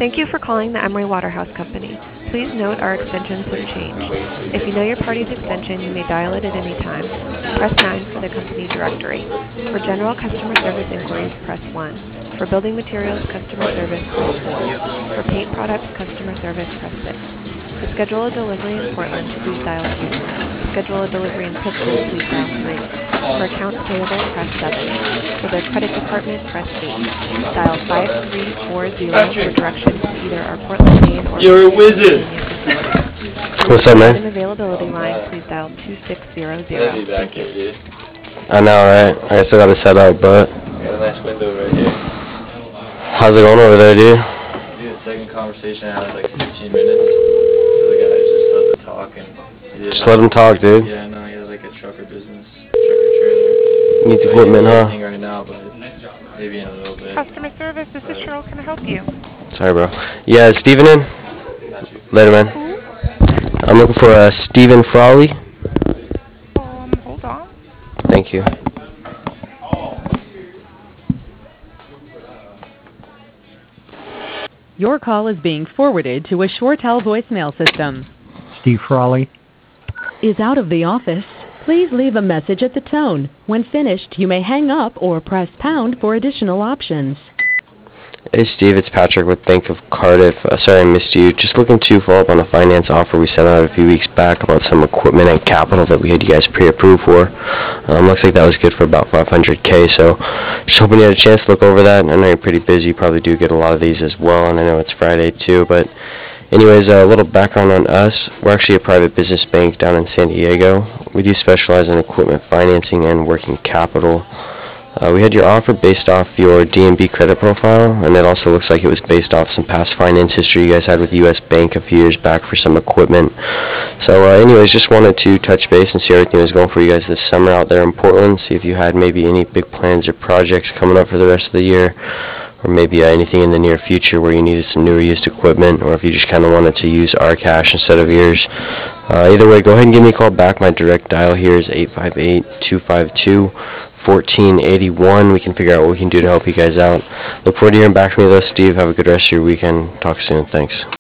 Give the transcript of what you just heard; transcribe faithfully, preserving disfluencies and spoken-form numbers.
Thank you for calling the Emery Waterhouse Company. Please note our extensions have changed. If you know your party's extension, you may dial it at any time. Press nine for the company directory. For general customer service inquiries, press one. For building materials customer service, press four. For paint products customer service, press six. To schedule a delivery in Portland, please dial two. To schedule a delivery in Pittston, please dial three. For accounts payable, press seven. For the credit department, press eight. Dial five three four zero for directions to either our Portland, Maine or You're a Pennsylvania wizard. facilities. What's up, man? An availability line, please dial two six zero zero. That'd be back Thank here, you. dude. I know, right? I still got to set up, but Got a nice window right here. how's it going over there, dude? Dude, second conversation I had like fifteen minutes. So the guy just let to talk and he did Just let him talk, dude. Yeah, no, he has like a trucker business, trucker trailer. Needs So he equipment, ain't huh? anything right now, but maybe in a little bit. Customer service, this is Cheryl. Can I help you? Sorry, bro. Yeah, is Steven in? Got you. Later, man. I'm looking for uh, Stephen Frawley. Um, hold on. Thank you. Your call is being forwarded to a ShoreTel voicemail system. Steve Frawley. Is out of the office. Please leave a message at the tone. When finished, you may hang up or press pound for additional options. Hey, Steve, it's Patrick with Bank of Cardiff. Uh, sorry I missed you. Just looking to follow up on a finance offer we sent out a few weeks back about some equipment and capital that we had you guys pre-approved for. Um, looks like that was good for about five hundred K, so just hoping you had a chance to look over that. I know you're pretty busy. You probably do get a lot of these as well, and I know it's Friday too, but anyways, a little background on us. We're actually a private business bank down in San Diego. We do specialize in equipment financing and working capital. Uh, we had your offer based off your D and B credit profile, and it also looks like it was based off some past finance history you guys had with U S Bank a few years back for some equipment. So uh, anyways, just wanted to touch base and see how everything was going for you guys this summer out there in Portland, see if you had maybe any big plans or projects coming up for the rest of the year, or maybe uh, anything in the near future where you needed some new or used equipment, or if you just kind of wanted to use our cash instead of yours. Uh, either way, go ahead and give me a call back. My direct dial here is eight five eight, two five two, one four eight one. We can figure out what we can do to help you guys out. Look forward to hearing back from you though, Steve. Have a good rest of your weekend. Talk soon. Thanks.